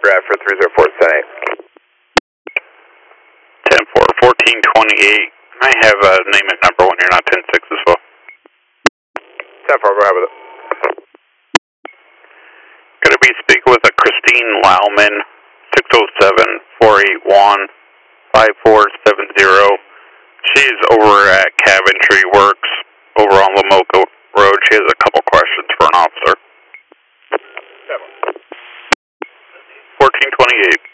Bradford 304 Senate. 10-4, 1428. I have a name and number when you're not 10-6 as well. 10-4, go ahead with it. Could I be speaking with a Christine Lauman, 607-481-5470. She's over at Caventry Works over on Lamoka Road. She has a couple questions for an officer. 1428.